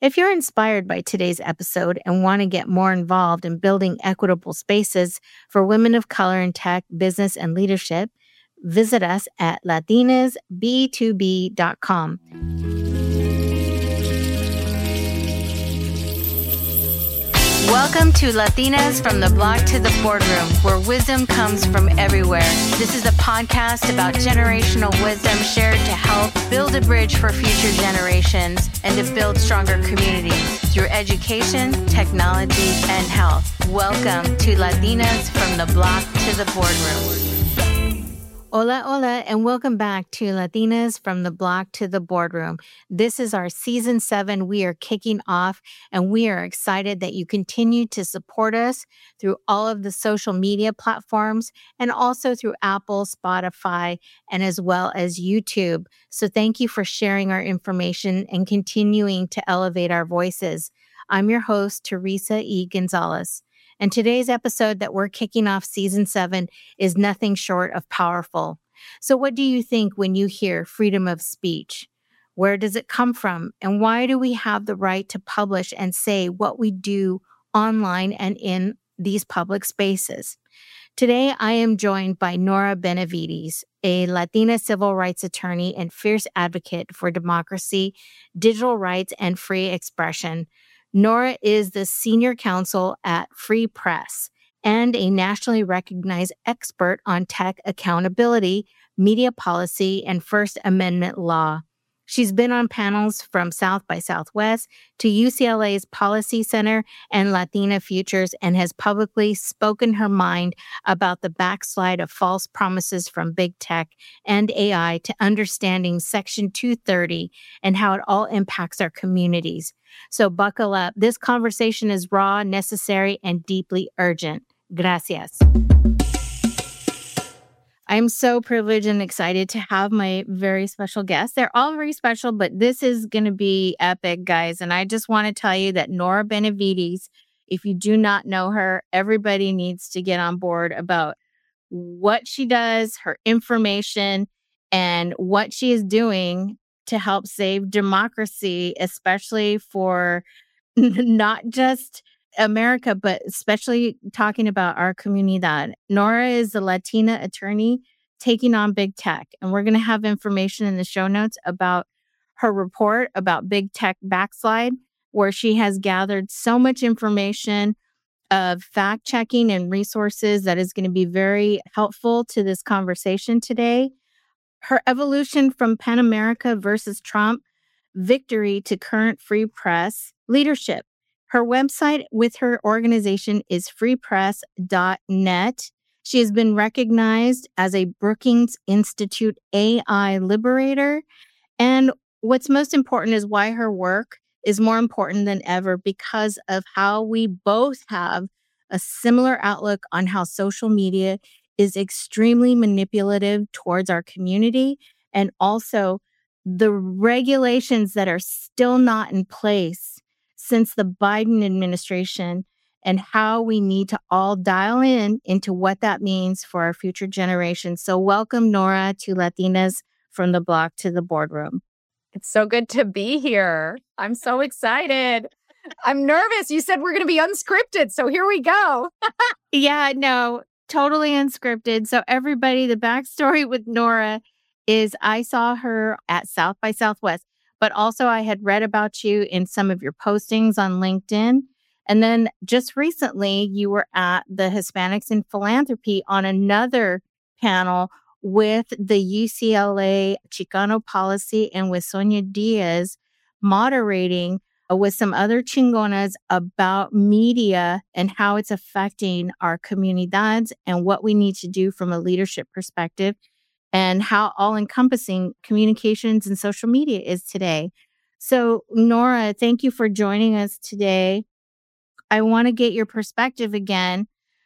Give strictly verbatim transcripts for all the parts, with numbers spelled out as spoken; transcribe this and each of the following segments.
If you're inspired by today's episode and want to get more involved in building equitable spaces for women of color in tech, business, and leadership, visit us at latinas b two b dot com. Welcome to Latinas from the Block to the Boardroom, where wisdom comes from everywhere. This is a podcast about generational wisdom shared to help build a bridge for future generations and to build stronger communities through education, technology, and health. Welcome to Latinas from the Block to the Boardroom. Hola, hola, and welcome back to Latinas from the Block to the Boardroom. This is our season seven. We are kicking off, and we are excited that you continue to support us through all of the social media platforms and also through Apple, Spotify, and as well as YouTube. So thank you for sharing our information and continuing to elevate our voices. I'm your host, Teresa E. Gonzalez. And today's episode that we're kicking off season seven is nothing short of powerful. So what do you think when you hear freedom of speech? Where does it come from? And why do we have the right to publish and say what we do online and in these public spaces? Today, I am joined by Nora Benavides, a Latina civil rights attorney and fierce advocate for democracy, digital rights, and free expression. Nora is the senior counsel at Free Press and a nationally recognized expert on tech accountability, media policy, and First Amendment law. She's been on panels from South by Southwest to U C L A's Policy Center and Latina Futures and has publicly spoken her mind about the backslide of false promises from big tech and A I to understanding Section two thirty and how it all impacts our communities. So buckle up. This conversation is raw, necessary, and deeply urgent. Gracias. I'm so privileged and excited to have my very special guests. They're all very special, but this is going to be epic, guys. And I just want to tell you that Nora Benavides, if you do not know her, everybody needs to get on board about what she does, her information, and what she is doing to help save democracy, especially for not just America, but especially talking about our comunidad. Nora is a Latina attorney taking on big tech, and we're going to have information in the show notes about her report about big tech backslide, where she has gathered so much information of fact checking and resources that is going to be very helpful to this conversation today. Her evolution from PEN America versus Trump victory to current free press leadership. Her website with her organization is free press dot net. She has been recognized as a Brookings Institute A I liberator. And what's most important is why her work is more important than ever because of how we both have a similar outlook on how social media is extremely manipulative towards our community, and also the regulations that are still not in place since the Biden administration, and how we need to all dial in into what that means for our future generations. So welcome, Nora, to Latinas from the Block to the Boardroom. It's so good to be here. I'm so excited. I'm nervous. You said we're going to be unscripted, so here we go. Yeah, no, totally unscripted. So everybody, the backstory with Nora is I saw her at South by Southwest, but also I had read about you in some of your postings on LinkedIn. And then just recently, you were at the Hispanics in Philanthropy on another panel with the U C L A Chicano Policy and with Sonia Diaz moderating uh, with some other chingonas about media and how it's affecting our comunidades and what we need to do from a leadership perspective and how all-encompassing communications and social media is today. So, Nora, thank you for joining us today. I want to get your perspective again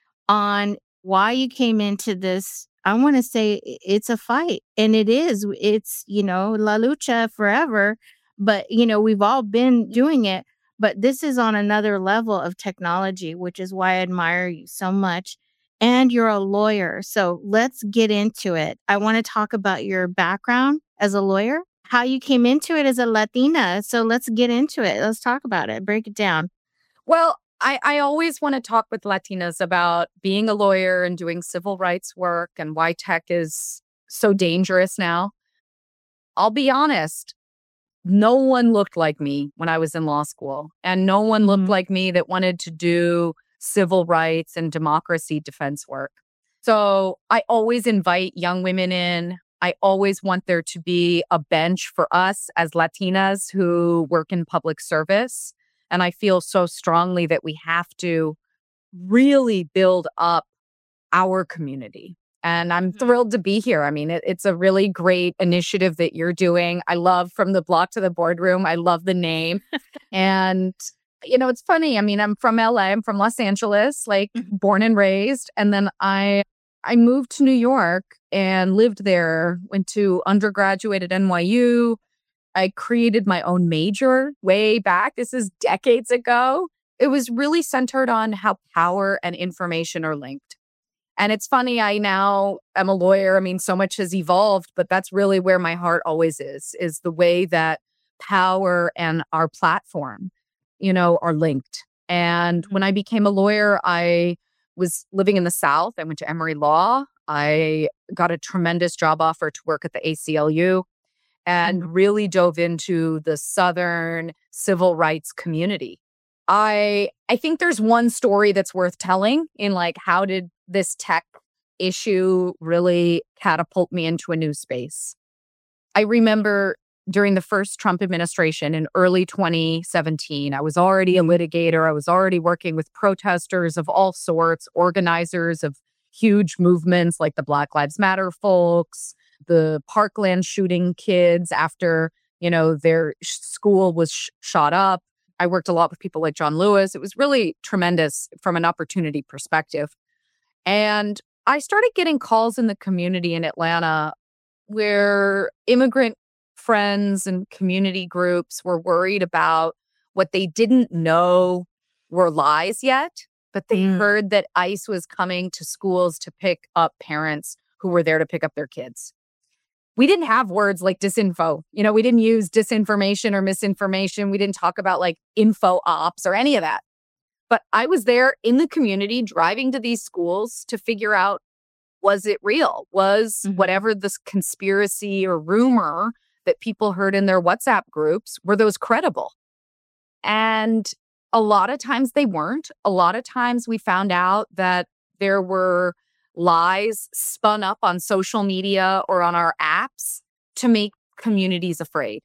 on why you came into this. I want to say it's a fight, and it is. It's, you know, la lucha forever, but, you know, we've all been doing it, but this is on another level of technology, which is why I admire you so much. And you're a lawyer. So let's get into it. I want to talk about your background as a lawyer how you came into it as a Latina. So let's get into it. Let's talk about it. Break it down. Well, I, I always want to talk with Latinas about being a lawyer and doing civil rights work and why tech is so dangerous now. I'll be honest, no one looked like me when I was in law school, and no one looked mm-hmm. like me that wanted to do civil rights and democracy defense work. So I always invite young women in. I always want there to be a bench for us as Latinas who work in public service. And I feel so strongly that we have to really build up our community. And I'm thrilled to be here. I mean, it, it's a really great initiative that you're doing. I love From the Block to the Boardroom. I love the name. And, you know, it's funny. I mean, I'm from L A. I'm from Los Angeles, like born and raised. And then I I moved to New York and lived there, went to undergraduate at N Y U. I created my own major way back. This is decades ago. It was really centered on how power and information are linked. And it's funny, I now am a lawyer. I mean, so much has evolved, but that's really where my heart always is, is the way that power and our platform, you know, are linked. And when I became a lawyer, I was living in the South. I went to Emory Law. I got a tremendous job offer to work at the A C L U and really dove into the Southern civil rights community. I I think there's one story that's worth telling in like, how did this tech issue really catapult me into a new space? I remember during the first Trump administration in early twenty seventeen, I was already a litigator. I was already working with protesters of all sorts, organizers of huge movements like the Black Lives Matter folks, the Parkland shooting kids after, you know, their sh- school was sh- shot up. I worked a lot with people like John Lewis. It was really tremendous from an opportunity perspective. And I started getting calls in the community in Atlanta where immigrant friends and community groups were worried about what they didn't know were lies yet, but they mm. heard that ICE was coming to schools to pick up parents who were there to pick up their kids. We didn't have words like disinfo. You know, we didn't use disinformation or misinformation. We didn't talk about like info ops or any of that. But I was there in the community driving to these schools to figure out, was it real? Was mm-hmm. whatever this conspiracy or rumor that people heard in their WhatsApp groups, were those credible? And a lot of times they weren't. A lot of times we found out that there were lies spun up on social media or on our apps to make communities afraid.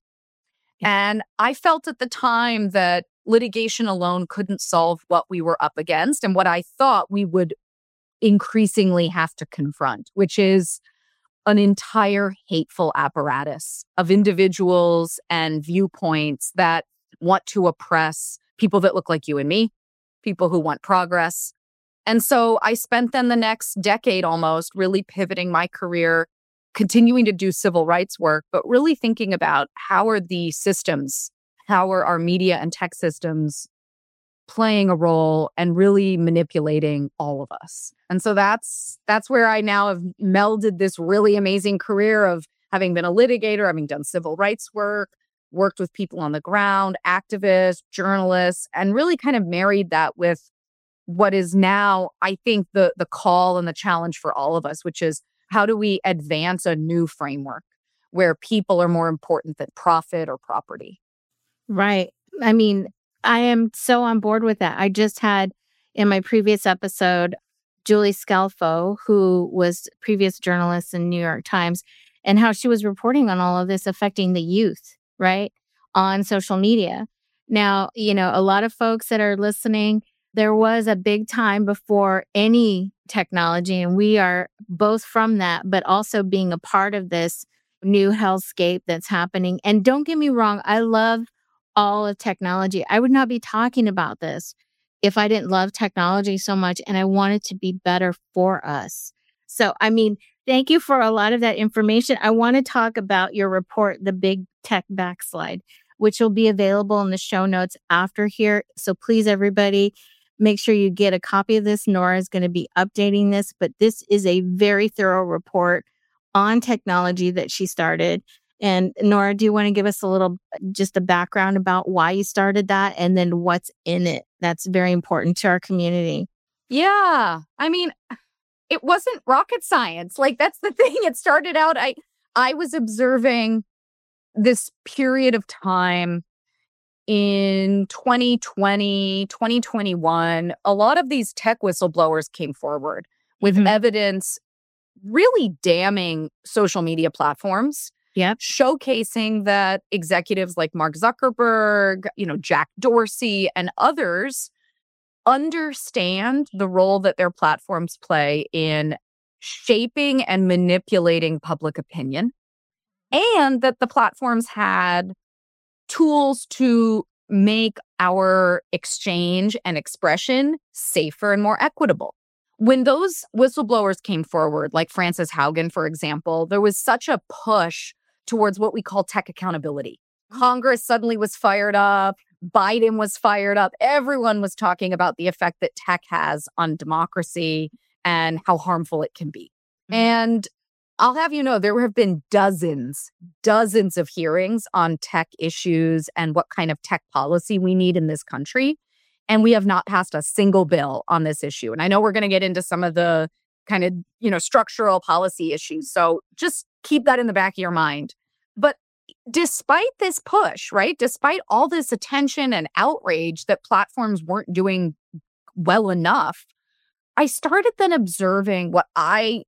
And I felt at the time that litigation alone couldn't solve what we were up against and what I thought we would increasingly have to confront, which is an entire hateful apparatus of individuals and viewpoints that want to oppress people that look like you and me, people who want progress. And so I spent then the next decade almost really pivoting my career, continuing to do civil rights work, but really thinking about how are the systems, how are our media and tech systems playing a role and really manipulating all of us. And so that's that's where I now have melded this really amazing career of having been a litigator, having done civil rights work, worked with people on the ground, activists, journalists, and really kind of married that with what is now, I think, the the call and the challenge for all of us, which is how do we advance a new framework where people are more important than profit or property? Right. I mean, I am so on board with that. I just had in my previous episode, Julie Scalfo, who was previous journalist in New York Times, and how she was reporting on all of this affecting the youth, right, on social media. Now, you know, a lot of folks that are listening, there was a big time before any technology, and we are both from that, but also being a part of this new hellscape that's happening. And don't get me wrong, I love all of technology. I would not be talking about this if I didn't love technology so much and I wanted to be better for us. So, I mean, thank you for a lot of that information. I want to talk about your report, The Big Tech Backslide, which will be available in the show notes after here. So please, everybody, make sure you get a copy of this. Nora is going to be updating this, but this is a very thorough report on technology that she started. And Nora, do you want to give us a little, just a background about why you started that and then what's in it? That's very important to our community. Yeah. I mean, it wasn't rocket science. Like, that's the thing. It started out, I, I was observing this period of time in twenty twenty, twenty twenty-one. A lot of these tech whistleblowers came forward with mm-hmm. evidence really damning social media platforms. Yep. Showcasing that executives like Mark Zuckerberg, you know, Jack Dorsey, and others understand the role that their platforms play in shaping and manipulating public opinion, and that the platforms had tools to make our exchange and expression safer and more equitable. When those whistleblowers came forward, like Frances Haugen, for example, there was such a push towards what we call tech accountability. Congress suddenly was fired up. Biden was fired up. Everyone was talking about the effect that tech has on democracy and how harmful it can be. Mm-hmm. And I'll have you know, there have been dozens, dozens of hearings on tech issues and what kind of tech policy we need in this country. And we have not passed a single bill on this issue. And I know we're going to get into some of the kind of, you know, structural policy issues. So just keep that in the back of your mind. But despite this push, right, despite all this attention and outrage that platforms weren't doing well enough, I started then observing what I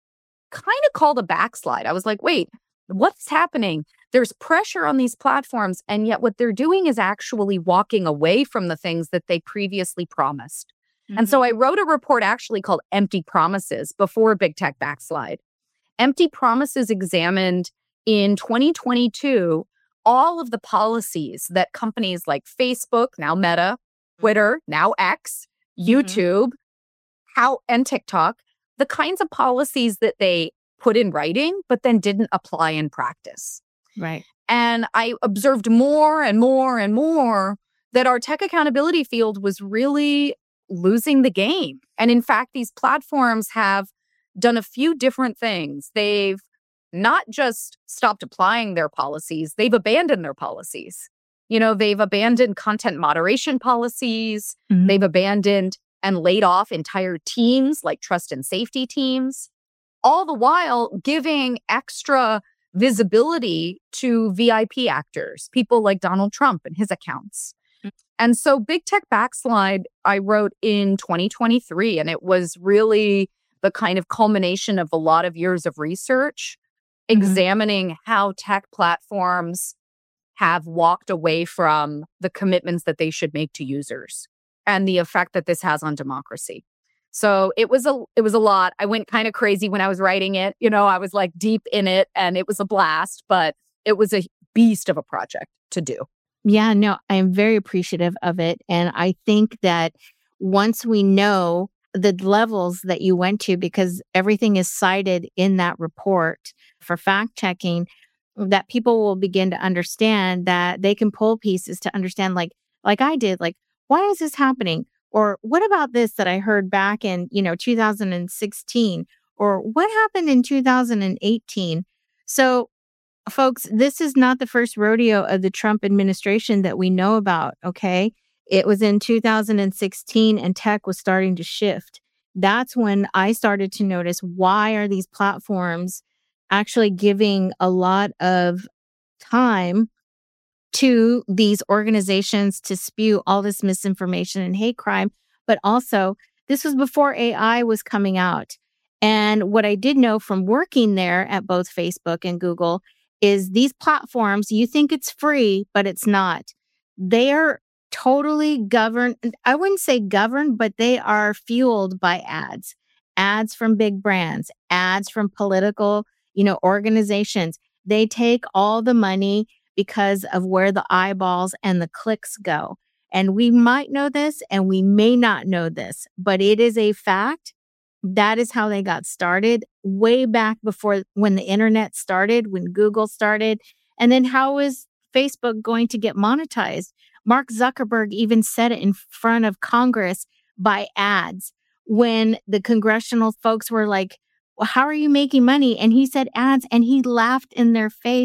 kind of called a backslide. I was like, wait, what's happening? There's pressure on these platforms, and yet what they're doing is actually walking away from the things that they previously promised. Mm-hmm. And so I wrote a report actually called Empty Promises before Big Tech Backslide. Empty Promises examined in twenty twenty-two all of the policies that companies like Facebook, now Meta, Twitter, now X, YouTube, mm-hmm. how and TikTok, the kinds of policies that they put in writing, but then didn't apply in practice. Right. And I observed more and more and more that our tech accountability field was really losing the game. And in fact, these platforms have done a few different things. They've not just stopped applying their policies, they've abandoned their policies. You know, they've abandoned content moderation policies. Mm-hmm. They've abandoned and laid off entire teams like trust and safety teams, all the while giving extra visibility to V I P actors, people like Donald Trump and his accounts. Mm-hmm. And so Big Tech Backslide, I wrote in twenty twenty-three, and it was really the kind of culmination of a lot of years of research, mm-hmm. examining how tech platforms have walked away from the commitments that they should make to users and the effect that this has on democracy. So it was a it was a lot. I went kind of crazy when I was writing it. You know, I was like deep in it, and it was a blast, but it was a beast of a project to do. Yeah, no, I'm very appreciative of it. And I think that once we know the levels that you went to, because everything is cited in that report for fact checking, that people will begin to understand that they can pull pieces to understand, like, like I did, like, why is this happening? Or what about this that I heard back in, you know, two thousand sixteen? Or what happened in two thousand eighteen? So, folks, this is not the first rodeo of the Trump administration that we know about, okay? It was in two thousand sixteen, and tech was starting to shift. That's when I started to notice, why are these platforms actually giving a lot of time to these organizations to spew all this misinformation and hate crime? But also, this was before A I was coming out. And what I did know from working there at both Facebook and Google is these platforms, you think it's free, but it's not. They are totally governed. I wouldn't say governed, but they are fueled by ads, ads from big brands, ads from political, you know, organizations. They take all the money because of where the eyeballs and the clicks go. And we might know this and we may not know this, but it is a fact. That is how they got started way back before, when the internet started, when Google started. And then how is Facebook going to get monetized? Mark Zuckerberg even said it in front of Congress by ads when the congressional folks were like, well, how are you making money? And he said ads, and he laughed in their face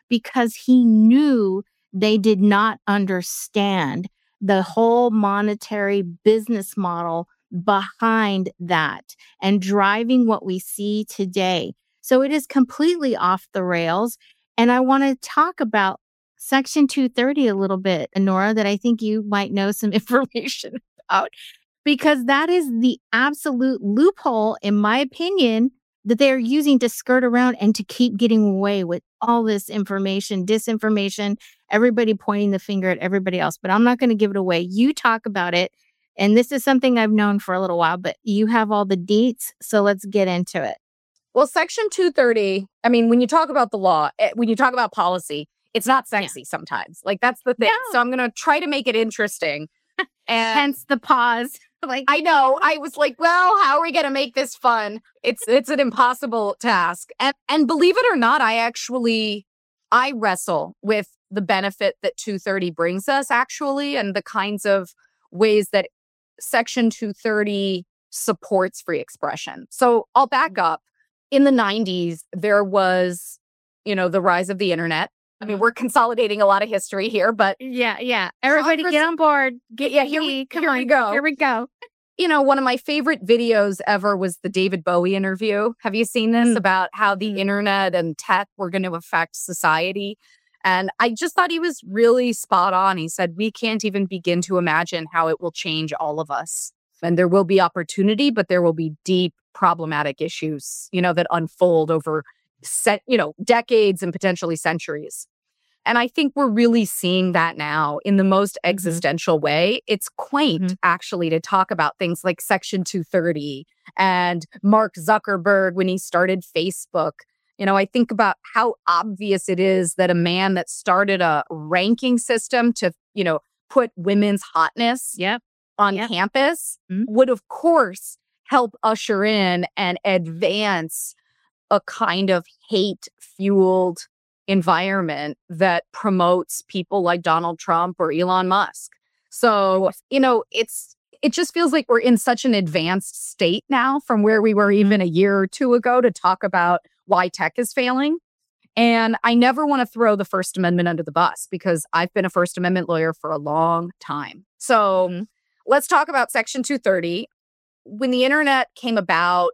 because he knew they did not understand the whole monetary business model behind that and driving what we see today. So it is completely off the rails. And I want to talk about Section two thirty a little bit, Nora, that I think you might know some information about, because that is the absolute loophole, in my opinion, that they're using to skirt around and to keep getting away with all this information, disinformation, everybody pointing the finger at everybody else. But I'm not going to give it away. You talk about it. And this is something I've known for a little while, but you have all the deets. So let's get into it. Well, Section two thirty, I mean, when you talk about the law, when you talk about policy, it's not sexy yeah. sometimes. Like, that's the thing. No. So I'm going to try to make it interesting. And hence the pause. Like, I know. I was like, well, how are we going to make this fun? It's it's an impossible task. And and believe it or not, I actually, I wrestle with the benefit that two thirty brings us, actually, and the kinds of ways that Section two thirty supports free expression. So I'll back up. In the nineties, there was, you know, the rise of the internet. I mean, we're consolidating a lot of history here, but yeah, yeah. Everybody Congress, get on board. Get yeah, here we, here we go. Here we go. You know, one of my favorite videos ever was the David Bowie interview. Have you seen this mm. about how the internet and tech were going to affect society? And I just thought he was really spot on. He said, we can't even begin to imagine how it will change all of us. And there will be opportunity, but there will be deep problematic issues, you know, that unfold over set, you know, decades and potentially centuries. And I think we're really seeing that now in the most existential way. It's quaint, mm-hmm. actually, to talk about things like Section two thirty and Mark Zuckerberg when he started Facebook. You know, I think about how obvious it is that a man that started a ranking system to, you know, put women's hotness yep. on yep. campus mm-hmm. would, of course, help usher in and advance a kind of hate-fueled environment that promotes people like Donald Trump or Elon Musk. So, you know, it's it just feels like we're in such an advanced state now from where we were even a year or two ago to talk about why tech is failing. And I never want to throw the First Amendment under the bus because I've been a First Amendment lawyer for a long time. So let's talk about Section two thirty. When the internet came about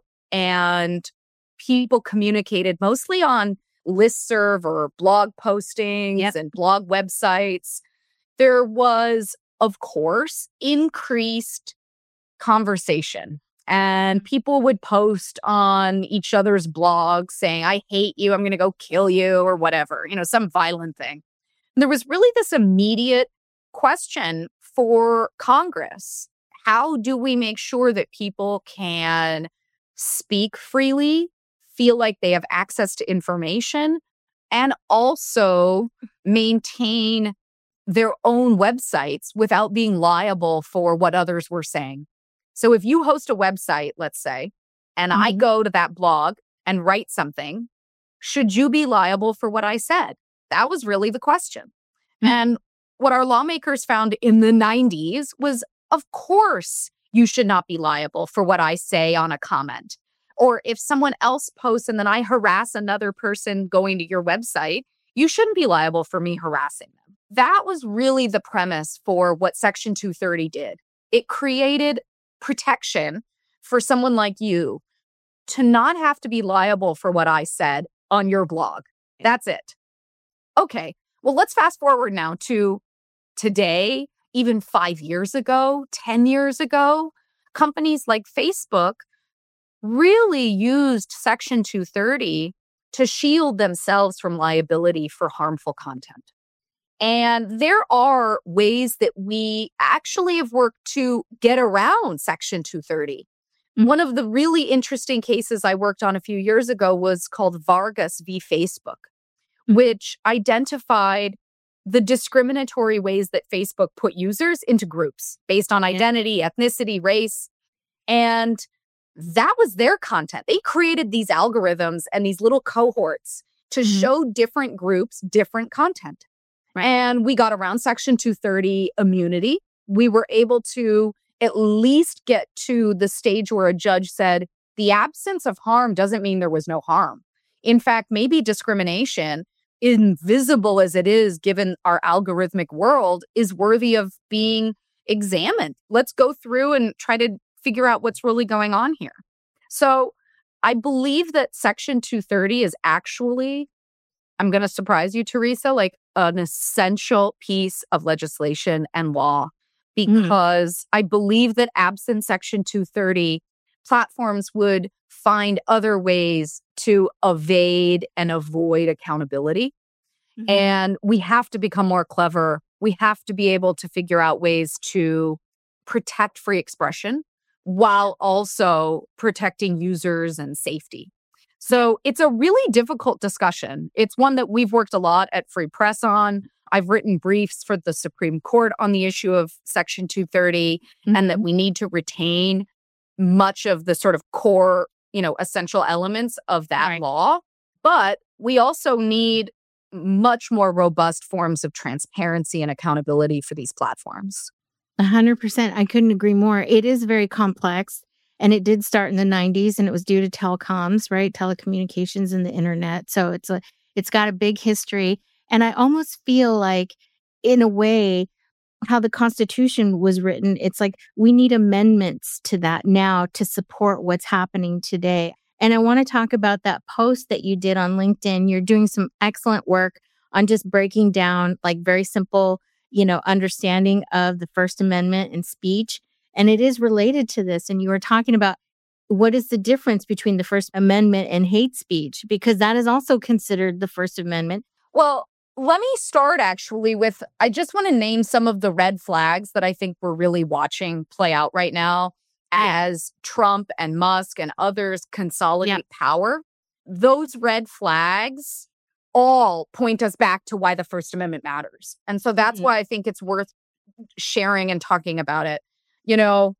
and people communicated mostly on listserv or blog postings yep. and blog websites, there was, of course, increased conversation. And people would post on each other's blogs saying, I hate you, I'm going to go kill you, or whatever, you know, some violent thing. And there was really this immediate question for Congress. How do we make sure that people can speak freely, feel like they have access to information, and also maintain their own websites without being liable for what others were saying? So if you host a website, let's say, and mm-hmm. I go to that blog and write something, should you be liable for what I said? That was really the question. Mm-hmm. And what our lawmakers found in the nineties was, of course, you should not be liable for what I say on a comment. Or if someone else posts and then I harass another person going to your website, you shouldn't be liable for me harassing them. That was really the premise for what Section two thirty did. It created protection for someone like you to not have to be liable for what I said on your blog. That's it. Okay, well, let's fast forward now to today, even five years ago, ten years ago. Companies like Facebook really used Section two thirty to shield themselves from liability for harmful content. And there are ways that we actually have worked to get around Section two thirty. Mm-hmm. One of the really interesting cases I worked on a few years ago was called Vargas v. Facebook, mm-hmm. which identified the discriminatory ways that Facebook put users into groups based on identity, yeah. ethnicity, race. And that was their content. They created these algorithms and these little cohorts to mm-hmm. show different groups different content. Right. And we got around Section two thirty immunity. We were able to at least get to the stage where a judge said the absence of harm doesn't mean there was no harm. In fact, maybe discrimination invisible as it is, given our algorithmic world, is worthy of being examined. Let's go through and try to figure out what's really going on here. So I believe that Section two thirty is actually, I'm going to surprise you, Teresa, like an essential piece of legislation and law, because mm. I believe that absent Section two thirty, platforms would find other ways to evade and avoid accountability. Mm-hmm. And we have to become more clever. We have to be able to figure out ways to protect free expression while also protecting users and safety. So it's a really difficult discussion. It's one that we've worked a lot at Free Press on. I've written briefs for the Supreme Court on the issue of Section two thirty, mm-hmm. and that we need to retain much of the sort of core, you know, essential elements of that right. law. But we also need much more robust forms of transparency and accountability for these platforms. A hundred percent. I couldn't agree more. It is very complex, and it did start in the nineties, and it was due to telecoms, right? Telecommunications and the internet. So it's a, it's got a big history. And I almost feel like, in a way, how the Constitution was written, it's like we need amendments to that now to support what's happening today. And I want to talk about that post that you did on LinkedIn. You're doing some excellent work on just breaking down like very simple, you know, understanding of the First Amendment and speech. And it is related to this. And you were talking about what is the difference between the First Amendment and hate speech, because that is also considered the First Amendment. Well, let me start actually with, I just want to name some of the red flags that I think we're really watching play out right now as Trump and Musk and others consolidate yeah. power. Those red flags all point us back to why the First Amendment matters. And so that's mm-hmm. why I think it's worth sharing and talking about it. You know,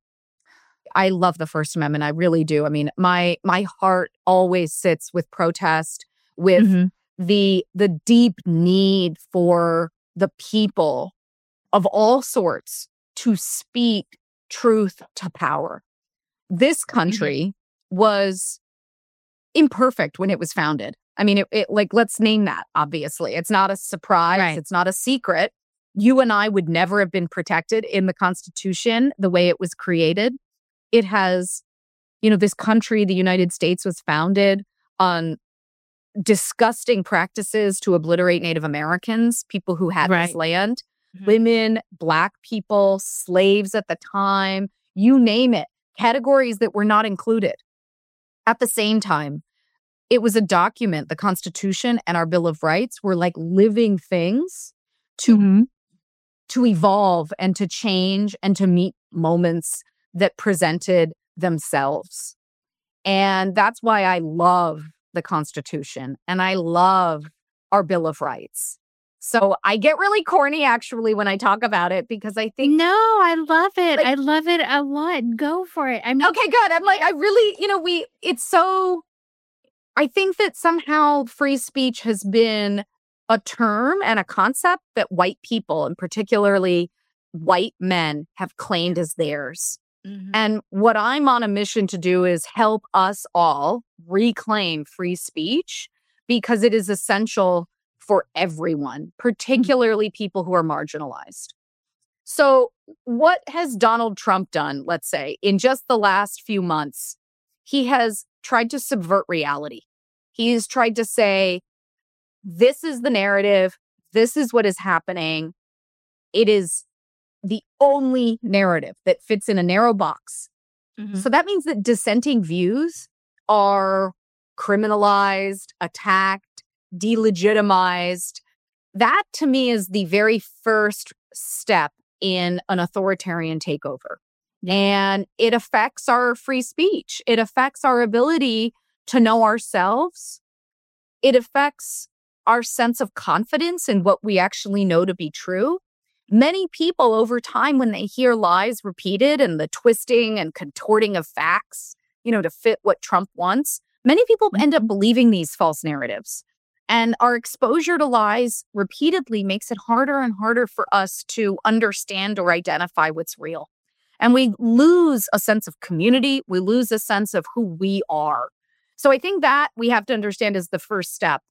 I love the First Amendment. I really do. I mean, my my heart always sits with protest, with mm-hmm. the the deep need for the people of all sorts to speak truth to power. This country mm-hmm. was imperfect when it was founded. I mean, it, it like, let's name that, obviously. It's not a surprise. Right. It's not a secret. You and I would never have been protected in the Constitution the way it was created. It has, you know, this country, the United States, was founded on disgusting practices to obliterate Native Americans, people who had right. this land, mm-hmm. women, Black people, slaves at the time, you name it, categories that were not included. At the same time, it was a document, the Constitution and our Bill of Rights were like living things to, mm-hmm. to evolve and to change and to meet moments that presented themselves. And that's why I love the Constitution and I love our Bill of Rights. So I get really corny actually when I talk about it because I think... No, I love it. Like, I love it a lot. Go for it. I'm Okay, good. I'm like, I really, you know, we, it's so... I think that somehow free speech has been a term and a concept that white people, and particularly white men, have claimed as theirs. Mm-hmm. And what I'm on a mission to do is help us all reclaim free speech because it is essential for everyone, particularly mm-hmm. people who are marginalized. So what has Donald Trump done, let's say, in just the last few months? He has tried to subvert reality. He's tried to say, this is the narrative. This is what is happening. It is the only narrative that fits in a narrow box. Mm-hmm. So that means that dissenting views are criminalized, attacked, delegitimized. That, to me, is the very first step in an authoritarian takeover. And it affects our free speech. It affects our ability to know ourselves. It affects our sense of confidence in what we actually know to be true. Many people over time, when they hear lies repeated and the twisting and contorting of facts, you know, to fit what Trump wants, many people end up believing these false narratives. And our exposure to lies repeatedly makes it harder and harder for us to understand or identify what's real. And we lose a sense of community. We lose a sense of who we are. So I think that we have to understand is the first step.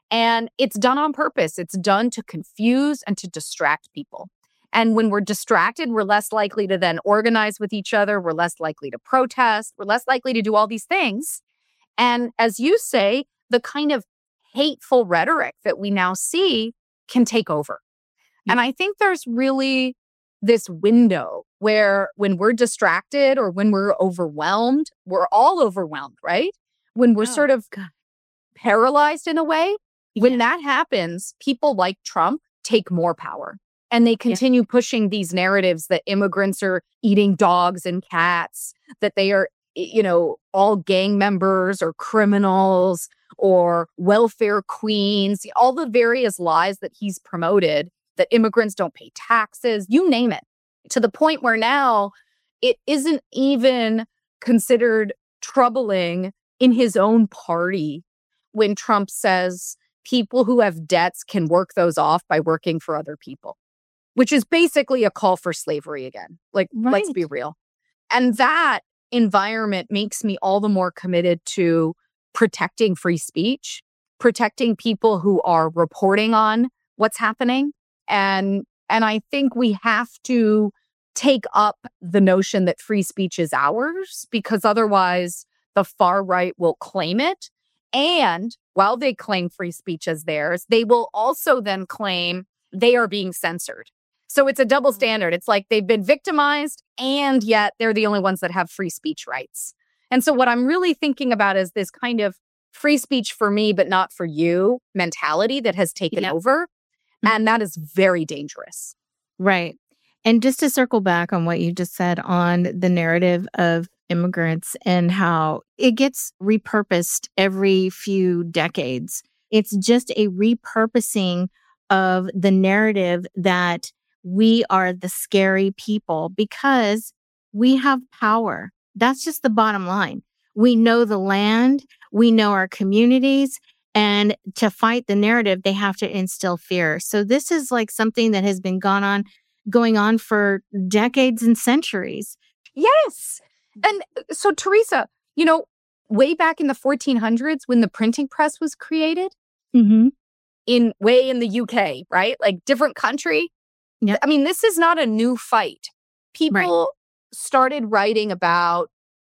And it's done on purpose. It's done to confuse and to distract people. And when we're distracted, we're less likely to then organize with each other. We're less likely to protest. We're less likely to do all these things. And as you say, the kind of hateful rhetoric that we now see can take over. Mm-hmm. And I think there's really this window where when we're distracted or when we're overwhelmed, we're all overwhelmed, right? When we're oh, sort of God. paralyzed in a way, yeah. when that happens, people like Trump take more power. And they continue yeah. pushing these narratives that immigrants are eating dogs and cats, that they are, you know, all gang members or criminals or welfare queens, all the various lies that he's promoted, that immigrants don't pay taxes, you name it, to the point where now it isn't even considered troubling in his own party when Trump says people who have debts can work those off by working for other people, which is basically a call for slavery again. Like, right. let's be real. And that environment makes me all the more committed to protecting free speech, protecting people who are reporting on what's happening. And, and I think we have to take up the notion that free speech is ours, because otherwise the far right will claim it. And while they claim free speech as theirs, they will also then claim they are being censored. So it's a double standard. It's like they've been victimized, and yet they're the only ones that have free speech rights. And so what I'm really thinking about is this kind of free speech for me, but not for you mentality that has taken yep. over. Mm-hmm. And that is very dangerous. Right. And just to circle back on what you just said on the narrative of immigrants and how it gets repurposed every few decades. It's just a repurposing of the narrative that we are the scary people because we have power. That's just the bottom line. We know the land, we know our communities, and to fight the narrative, they have to instill fear. So this is like something that has been gone on, going on for decades and centuries. Yes. And so, Teresa, you know, way back in the fourteen hundreds when the printing press was created, mm-hmm. in way in the U K, right? Like different country. Yep. I mean, this is not a new fight. People right. started writing about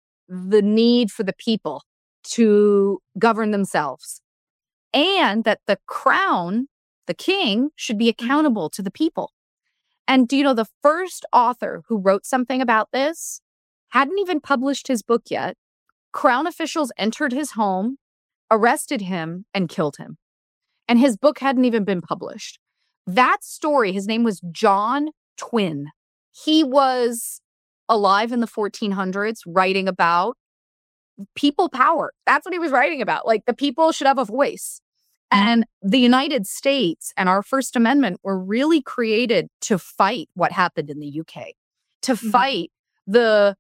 the need for the people to govern themselves, and that the crown, the king, should be accountable to the people. And do you know, the first author who wrote something about this hadn't even published his book yet. Crown officials entered his home, arrested him, and killed him. And his book hadn't even been published. That story, his name was John Twynne. He was alive in the fourteen hundreds, writing about people power. That's what he was writing about. Like, the people should have a voice. And the United States and our First Amendment were really created to fight what happened in the U K, to mm-hmm. fight the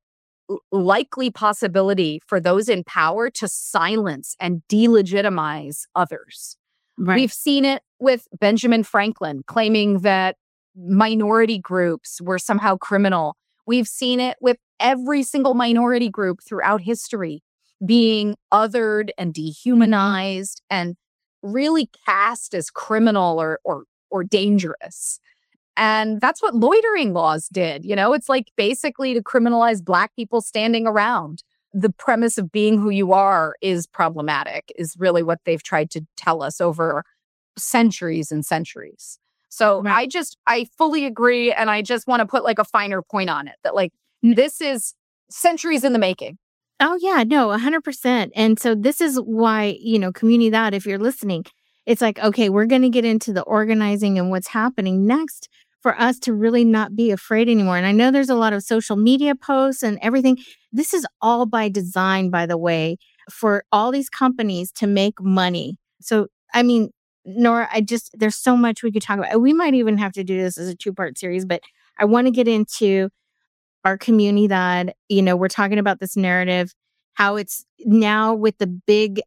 likely possibility for those in power to silence and delegitimize others. Right. We've seen it with Benjamin Franklin claiming that minority groups were somehow criminal. We've seen it with every single minority group throughout history being othered and dehumanized and really cast as criminal or or or dangerous. And that's what loitering laws did. You know, it's like basically to criminalize Black people standing around. The premise of being who you are is problematic, is really what they've tried to tell us over centuries and centuries. So right. I just, I fully agree. And I just want to put like a finer point on it that like, this is centuries in the making. Oh, yeah, no, one hundred percent. And so this is why, you know, Comunidad, if you're listening, it's like, okay, we're going to get into the organizing and what's happening next for us to really not be afraid anymore. And I know there's a lot of social media posts and everything. This is all by design, by the way, for all these companies to make money. So, I mean, Nora, I just, there's so much we could talk about. We might even have to do this as a two-part series, but I want to get into our Comunidad. You know, we're talking about this narrative, how it's now with the big,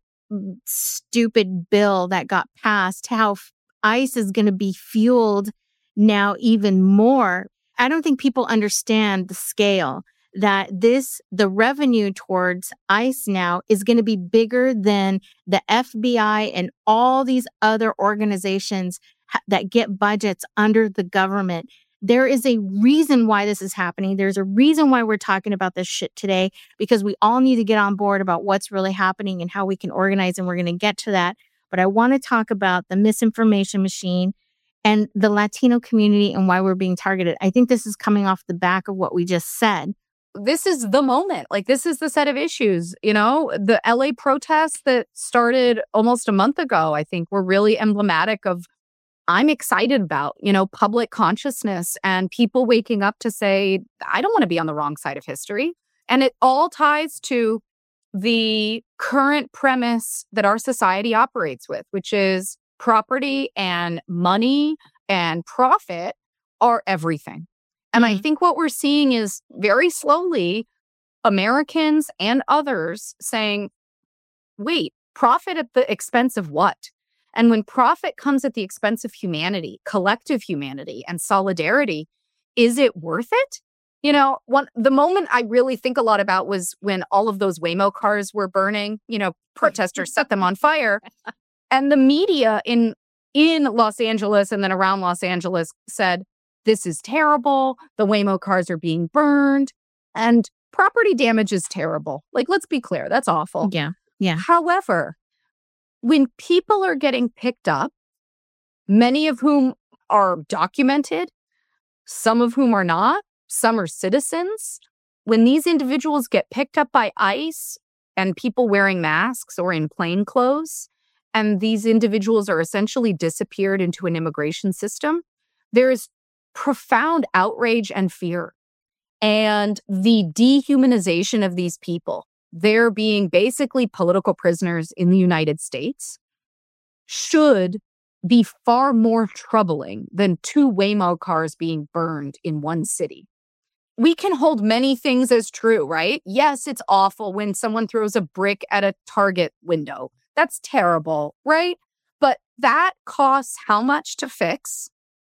stupid bill that got passed, how ICE is going to be fueled now even more. I don't think people understand the scale that this, the revenue towards ICE now is going to be bigger than the F B I and all these other organizations ha- that get budgets under the government. There is a reason why this is happening. There's a reason why we're talking about this shit today, because we all need to get on board about what's really happening and how we can organize, and we're going to get to that. But I want to talk about the misinformation machine and the Latino community and why we're being targeted. I think this is coming off the back of what we just said. This is the moment. Like, this is the set of issues. You know, the L A protests that started almost a month ago, I think, were really emblematic of, I'm excited about, you know, public consciousness and people waking up to say, I don't want to be on the wrong side of history. And it all ties to the current premise that our society operates with, which is property and money and profit are everything. And mm-hmm. I think what we're seeing is very slowly Americans and others saying, wait, profit at the expense of what? And when profit comes at the expense of humanity, collective humanity, and solidarity, is it worth it? You know, one the moment I really think a lot about was when all of those Waymo cars were burning. You know, protesters set them on fire. And the media in in Los Angeles and then around Los Angeles said, this is terrible. The Waymo cars are being burned. And property damage is terrible. Like, let's be clear. That's awful. Yeah. Yeah. However, when people are getting picked up, many of whom are documented, some of whom are not, some are citizens, when these individuals get picked up by ICE and people wearing masks or in plain clothes, and these individuals are essentially disappeared into an immigration system, there is profound outrage and fear. And the dehumanization of these people, they're being basically political prisoners in the United States, should be far more troubling than two Waymo cars being burned in one city. We can hold many things as true, right? Yes, it's awful when someone throws a brick at a Target window. That's terrible, right? But that costs how much to fix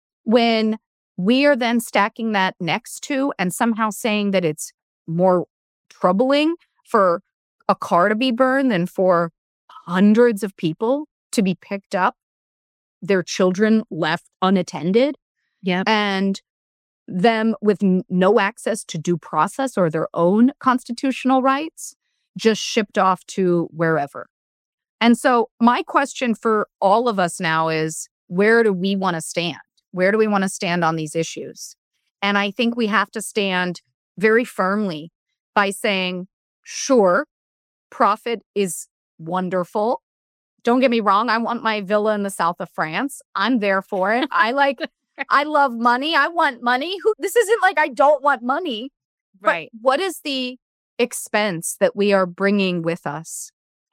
when we are then stacking that next to and somehow saying that it's more troubling for a car to be burned than for hundreds of people to be picked up, their children left unattended, yep. and them with n- no access to due process or their own constitutional rights, just shipped off to wherever. And so my question for all of us now is, where do we want to stand? Where do we want to stand on these issues? And I think we have to stand very firmly by saying, sure, profit is wonderful. Don't get me wrong. I want my villa in the south of France. I'm there for it. I like, I love money. I want money. Who, this isn't like I don't want money. Right. But what is the expense that we are bringing with us?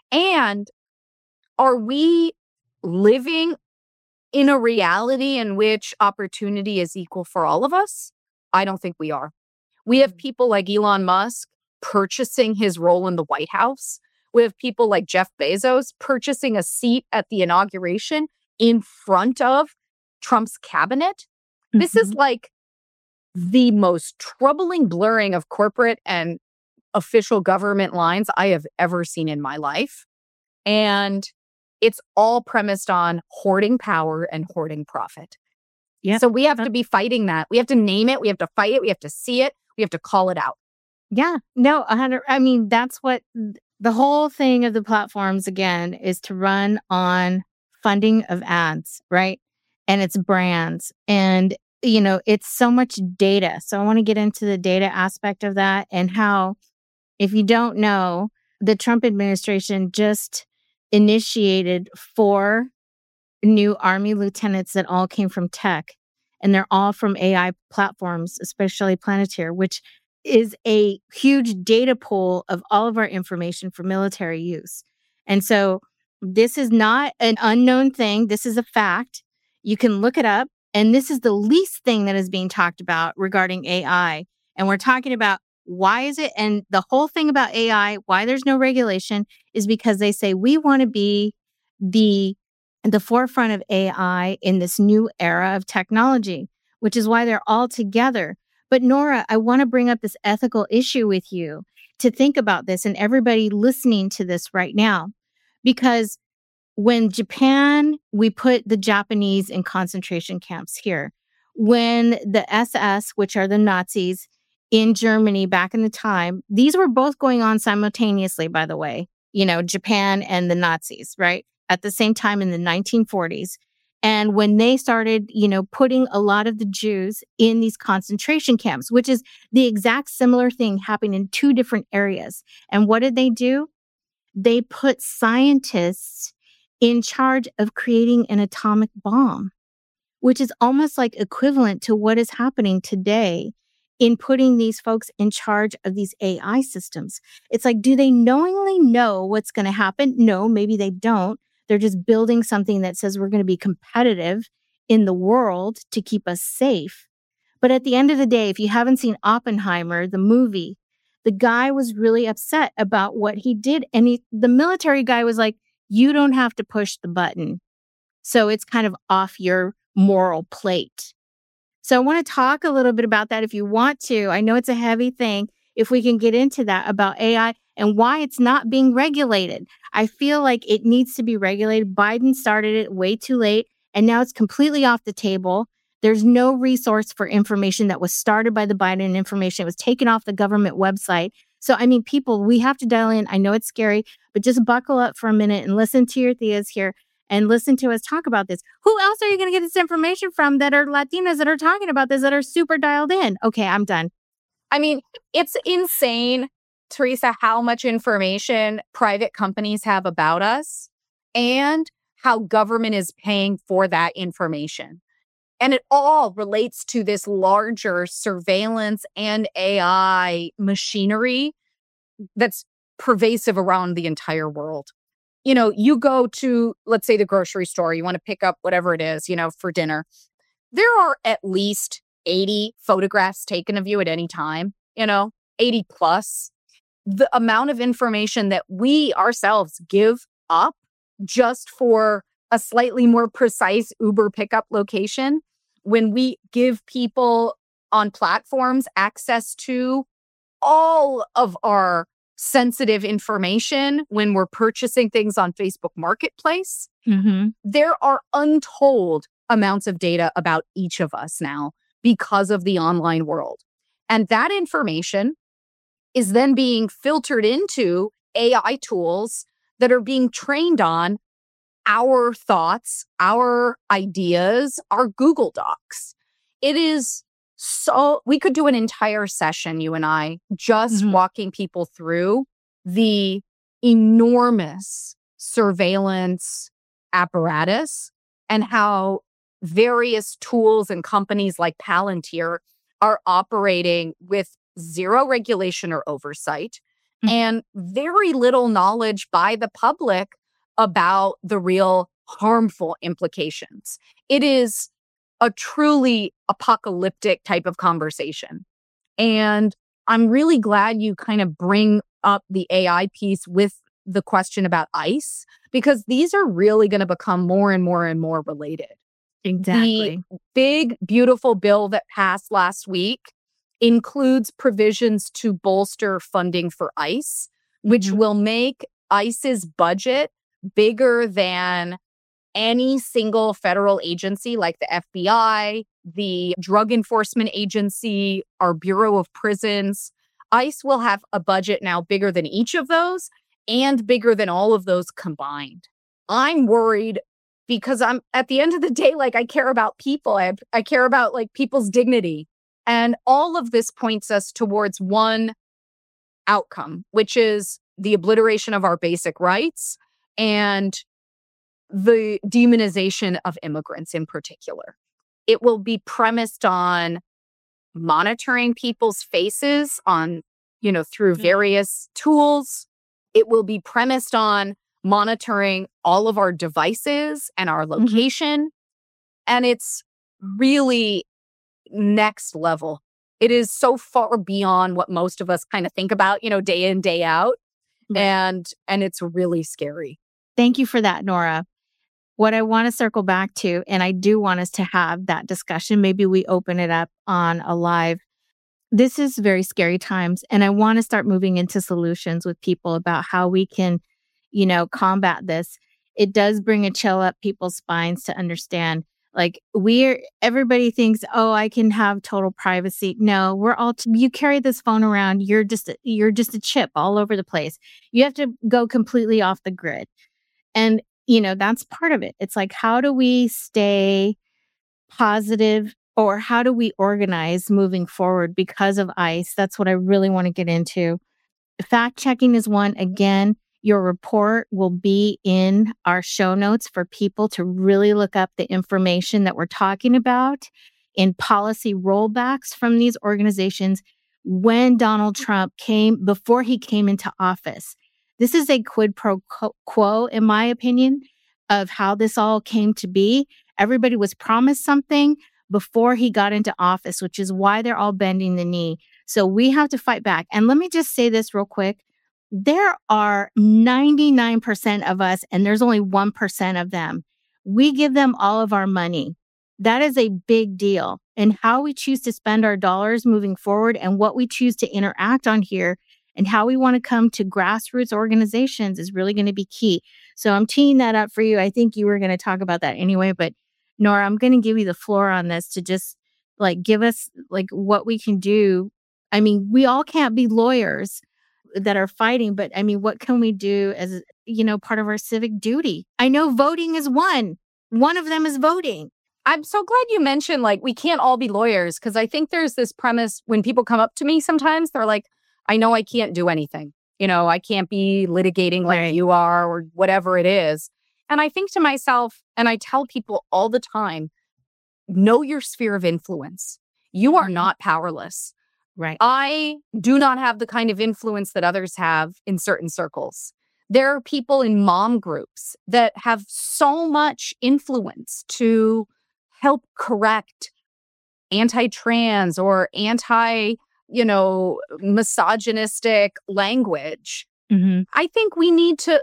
And are we living in a reality in which opportunity is equal for all of us? I don't think we are. We have people like Elon Musk purchasing his role in the White House. We have people like Jeff Bezos purchasing a seat at the inauguration in front of Trump's cabinet. Mm-hmm. This is like the most troubling blurring of corporate and official government lines I have ever seen in my life. And it's all premised on hoarding power and hoarding profit. Yeah. So we have to be fighting that. We have to name it. We have to fight it. We have to see it. We have to call it out. Yeah. No, one hundred. I mean, that's what the whole thing of the platforms, again, is to run on funding of ads, right? And it's brands. And, you know, it's so much data. So I want to get into the data aspect of that and how, if you don't know, the Trump administration just initiated four new Army lieutenants that all came from tech. And they're all from A I platforms, especially Planeteer, which is a huge data pool of all of our information for military use. And so this is not an unknown thing. This is a fact. You can look it up. And this is the least thing that is being talked about regarding A I. And we're talking about why is it? And the whole thing about A I, why there's no regulation, is because they say we want to be the, the forefront of A I in this new era of technology, which is why they're all together. But Nora, I want to bring up this ethical issue with you to think about this and everybody listening to this right now, because when Japan, we put the Japanese in concentration camps here. When the S S, which are the Nazis in Germany back in the time, these were both going on simultaneously, by the way, you know, Japan and the Nazis, right? At the same time in the nineteen forties. And when they started, you know, putting a lot of the Jews in these concentration camps, which is the exact similar thing happening in two different areas. And what did they do? They put scientists in charge of creating an atomic bomb, which is almost like equivalent to what is happening today in putting these folks in charge of these A I systems. It's like, do they knowingly know what's going to happen? No, maybe they don't. They're just building something that says we're going to be competitive in the world to keep us safe. But at the end of the day, if you haven't seen Oppenheimer, the movie, the guy was really upset about what he did. And he, the military guy was like, you don't have to push the button. So it's kind of off your moral plate. So I want to talk a little bit about that if you want to. I know it's a heavy thing. If we can get into that about A I and why it's not being regulated. I feel like it needs to be regulated. Biden started it way too late, and now it's completely off the table. There's no resource for information that was started by the Biden information. It was taken off the government website. So, I mean, people, we have to dial in. I know it's scary, but just buckle up for a minute and listen to your Theas here and listen to us talk about this. Who else are you going to get this information from that are Latinas that are talking about this, that are super dialed in? Okay, I'm done. I mean, it's insane, Teresa, how much information private companies have about us and how government is paying for that information. And it all relates to this larger surveillance and A I machinery that's pervasive around the entire world. You know, you go to, let's say, the grocery store, you want to pick up whatever it is, you know, for dinner. There are at least eighty photographs taken of you at any time, you know, eighty plus. The amount of information that we ourselves give up just for a slightly more precise Uber pickup location, when we give people on platforms access to all of our sensitive information when we're purchasing things on Facebook Marketplace, Mm-hmm. there are untold amounts of data about each of us now because of the online world. And that information is then being filtered into A I tools that are being trained on our thoughts, our ideas, our Google Docs. It is so, we could do an entire session, you and I, just Mhm. walking people through the enormous surveillance apparatus and how various tools and companies like Palantir are operating with zero regulation or oversight Mhm. and very little knowledge by the public about the real harmful implications. It is a truly apocalyptic type of conversation. And I'm really glad you kind of bring up the A I piece with the question about ICE, because these are really going to become more and more and more related. Exactly. The big, beautiful bill that passed last week includes provisions to bolster funding for ICE, which Mhm. will make ICE's budget bigger than any single federal agency like the F B I, the Drug Enforcement Agency, our Bureau of Prisons. ICE will have a budget now bigger than each of those and bigger than all of those combined. I'm worried because I'm at the end of the day, like I care about people. I, I care about like people's dignity. And all of this points us towards one outcome, which is the obliteration of our basic rights and the demonization of immigrants in particular. It will be premised on monitoring people's faces on, you know, through various tools. It will be premised on monitoring all of our devices and our location. And it's really next level. It is so far beyond what most of us kind of think about, you know, day in, day out. Right. And and it's really scary. Thank you for that, Nora. What I want to circle back to, and I do want us to have that discussion, maybe we open it up on a live this is very scary times. And I want to start moving into solutions with people about how we can, you know, combat this. It does bring a chill up people's spines to understand, like, we're, everybody thinks, oh, I can have total privacy. No, we're all, t- you carry this phone around. You're just, a- you're just a chip all over the place. You have to go completely off the grid. And, you know, that's part of it. It's like, how do we stay positive, or how do we organize moving forward because of ICE? That's what I really want to get into. Fact checking is one. Again, your report will be in our show notes for people to really look up the information that we're talking about in policy rollbacks from these organizations when Donald Trump came, before he came into office. This is a quid pro quo, in my opinion, of how this all came to be. Everybody was promised something before he got into office, which is why they're all bending the knee. So we have to fight back. And let me just say this real quick. There are ninety-nine percent of us, and there's only one percent of them. We give them all of our money. That is a big deal. And how we choose to spend our dollars moving forward, and what we choose to interact on here, and how we want to come to grassroots organizations is really going to be key. So I'm teeing that up for you. I think you were going to talk about that anyway, but Nora, I'm going to give you the floor on this to just like give us like what we can do. I mean, we all can't be lawyers that are fighting, but I mean, what can we do as, you know, part of our civic duty? I know voting is one. One of them is voting. I'm so glad you mentioned, like, we can't all be lawyers, because I think there's this premise when people come up to me sometimes, they're like, I know I can't do anything. You know, I can't be litigating like Right. you are or whatever it is. And I think to myself, and I tell people all the time, know your sphere of influence. You are not powerless. Right. I do not have the kind of influence that others have in certain circles. There are people in mom groups that have so much influence to help correct anti-trans or anti, you know, misogynistic language. Mm-hmm. I think we need to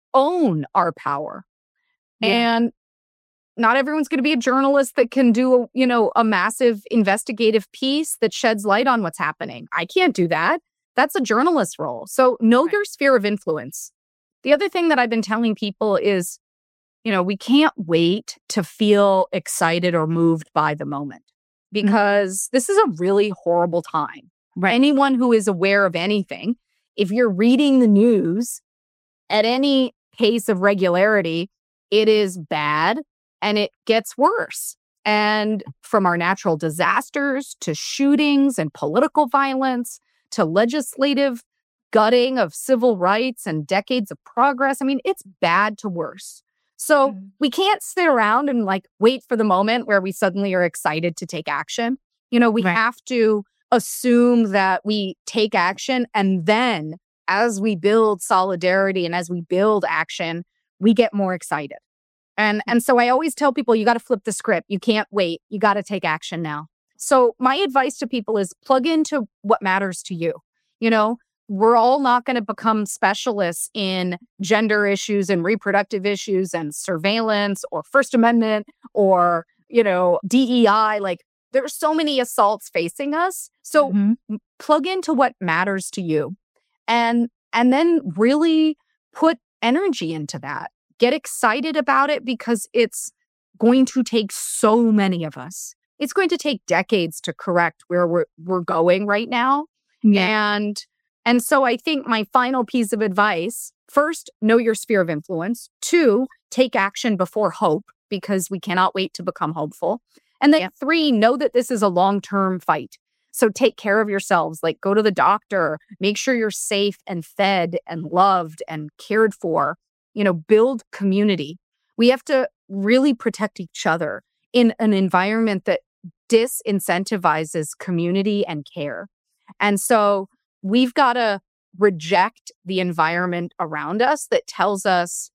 own our power. Yeah. And not everyone's going to be a journalist that can do, you know, a massive investigative piece that sheds light on what's happening. I can't do that. That's a journalist role. So know Right. your sphere of influence. The other thing that I've been telling people is, you know, we can't wait to feel excited or moved by the moment, because mm-hmm. this is a really horrible time. Right. Anyone who is aware of anything, if you're reading the news at any pace of regularity, it is bad. And it gets worse. And from our natural disasters to shootings and political violence to legislative gutting of civil rights and decades of progress, I mean, it's bad to worse. So mm-hmm. we can't sit around and like wait for the moment where we suddenly are excited to take action. You know, we Right. have to assume that we take action, and then as we build solidarity and as we build action, we get more excited. And and so I always tell people, you got to flip the script. You can't wait. You got to take action now. So my advice to people is plug into what matters to you. You know, we're all not going to become specialists in gender issues and reproductive issues and surveillance or First Amendment or, you know, D E I. Like, there's so many assaults facing us. So Mm-hmm. plug into what matters to you, and and then really put energy into that. Get excited about it, because it's going to take so many of us. It's going to take decades to correct where we're we're going right now. Yeah. And and so I think my final piece of advice, first, know your sphere of influence. Two, take action before hope, because we cannot wait to become hopeful. And then Yep. three, know that this is a long-term fight. So take care of yourselves, like go to the doctor, make sure you're safe and fed and loved and cared for. You know, build community. We have to really protect each other in an environment that disincentivizes community and care. And so we've got to reject the environment around us that tells us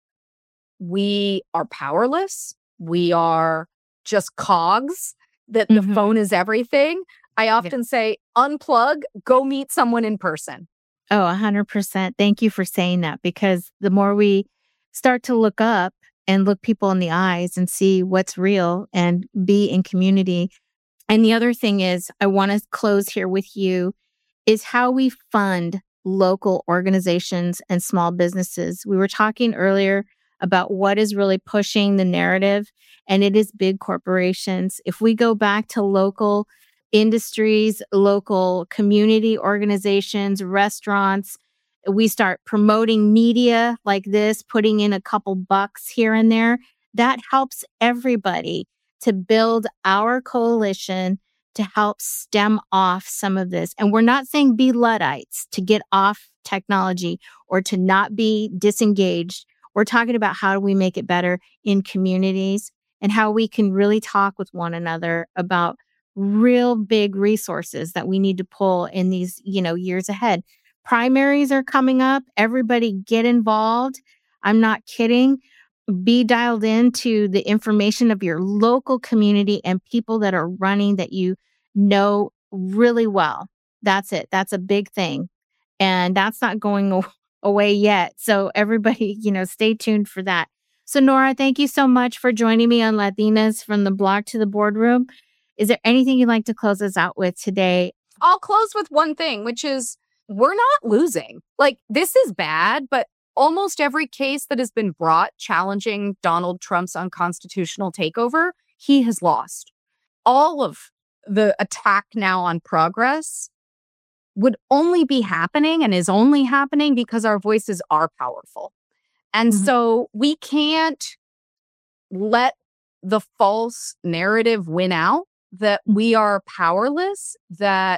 we are powerless, we are just cogs, that Mm-hmm. the phone is everything. I often Yeah. say, unplug, go meet someone in person. Oh, one hundred percent. Thank you for saying that, because the more we start to look up and look people in the eyes and see what's real and be in community, And the other thing is, I want to close here with you, is how we fund local organizations and small businesses. We were talking earlier about what is really pushing the narrative, and it is big corporations. If we go back to local industries, local community organizations, restaurants, we start promoting media like this, putting in a couple bucks here and there, that helps everybody to build our coalition to help stem off some of this. And we're not saying be Luddites to get off technology or to not be disengaged. We're talking about how do we make it better in communities and how we can really talk with one another about real big resources that we need to pull in these, you know, years ahead. Primaries are coming up. Everybody get involved. I'm not kidding. Be dialed into the information of your local community and people that are running that you know really well. That's it. That's a big thing. And that's not going away yet. So everybody, you know, stay tuned for that. So Nora, thank you so much for joining me on Latinas from the Block to the Boardroom. Is there anything you'd like to close us out with today? I'll close with one thing, which is we're not losing. Like, this is bad, but almost every case that has been brought challenging Donald Trump's unconstitutional takeover, he has lost. All of the attack now on progress would only be happening and is only happening because our voices are powerful. And mm-hmm. so we can't let the false narrative win out that we are powerless, that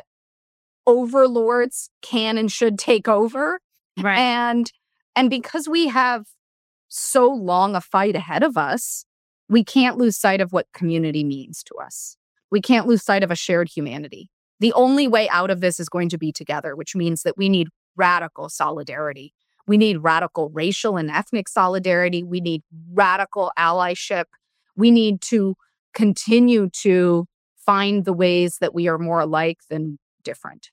overlords can and should take over. Right. And and because we have so long a fight ahead of us, we can't lose sight of what community means to us. We can't lose sight of a shared humanity. The only way out of this is going to be together, which means that we need radical solidarity. We need radical racial and ethnic solidarity. We need radical allyship. We need to continue to find the ways that we are more alike than different.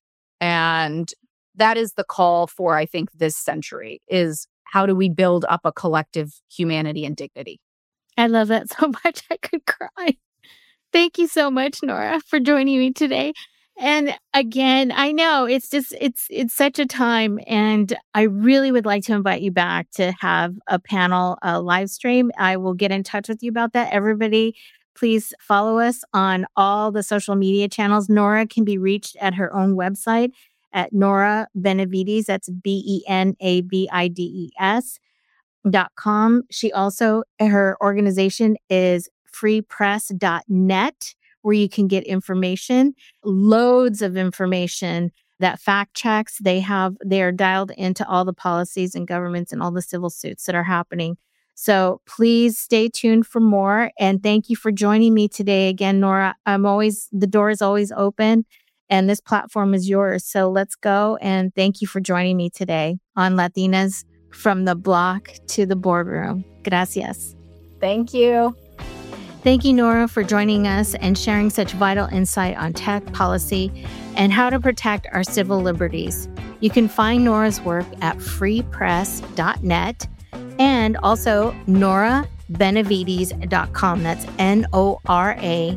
And that is the call for, I think, this century, is how do we build up a collective humanity and dignity? I love that so much. I could cry. Thank you so much, Nora, for joining me today. And again, I know it's just, it's, it's such a time. And I really would like to invite you back to have a panel, a live stream. I will get in touch with you about that. Everybody, please follow us on all the social media channels. Nora can be reached at her own website at Nora Benavides. That's B E N A V I D E S dot com. She also, her organization is free press dot net, where you can get information, loads of information that fact checks. They have, they are dialed into all the policies and governments and all the civil suits that are happening. So please stay tuned for more. And thank you for joining me today again, Nora. I'm always, the door is always open and this platform is yours. So let's go. And thank you for joining me today on Latinas from the Block to the Boardroom. Gracias. Thank you. Thank you, Nora, for joining us and sharing such vital insight on tech policy and how to protect our civil liberties. You can find Nora's work at free press dot net and also Nora Benavides dot com. That's N O R A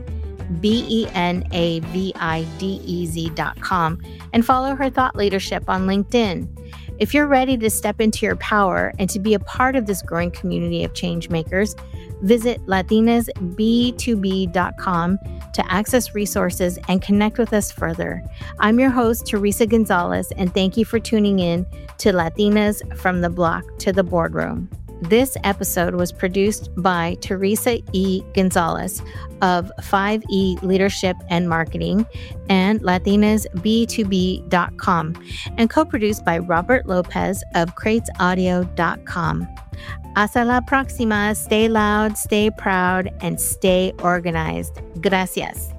B E N A V I D E Z dot com. And follow her thought leadership on LinkedIn. If you're ready to step into your power and to be a part of this growing community of change makers, visit Latinas B two B dot com to access resources and connect with us further. I'm your host, Teresa Gonzalez, and thank you for tuning in to Latinas from the Block to the Boardroom. This episode was produced by Teresa E. Gonzalez of five E Leadership and Marketing and Latinas B two B dot com and co-produced by Robert Lopez of Crates Audio dot com. Hasta la próxima. Stay loud, stay proud, and stay organized. Gracias.